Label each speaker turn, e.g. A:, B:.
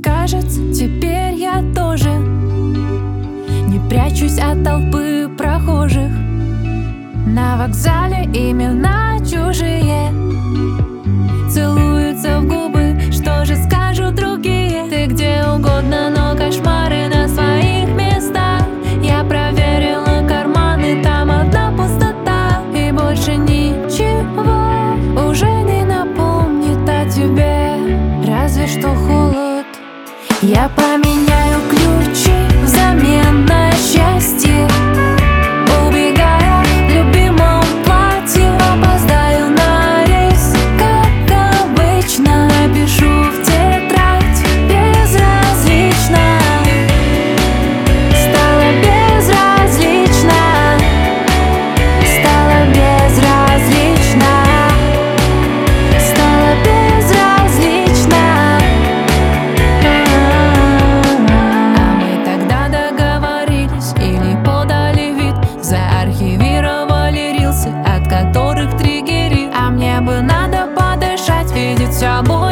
A: кажется, теперь я тоже не прячусь от толпы прохожих. На вокзале имена чужие целуются в губы, что же скажут другие? Ты где угодно, но кошмары на своих местах. Я проверила карманы, там одна пустота. И больше ничего уже не напомнит о тебе, разве что холод. Я поменяю ключи взамен на счастье, убегая в любимом платье. Опоздаю на рейс, как обычно. Напишу в тетрадь безразлично. Стало безразлично. Стало безразлично. Стало безразлично. А мы тогда договорились или подали вид, заархивировали рилсы, от которых триггерит. А мне бы надо подышать, видеть все.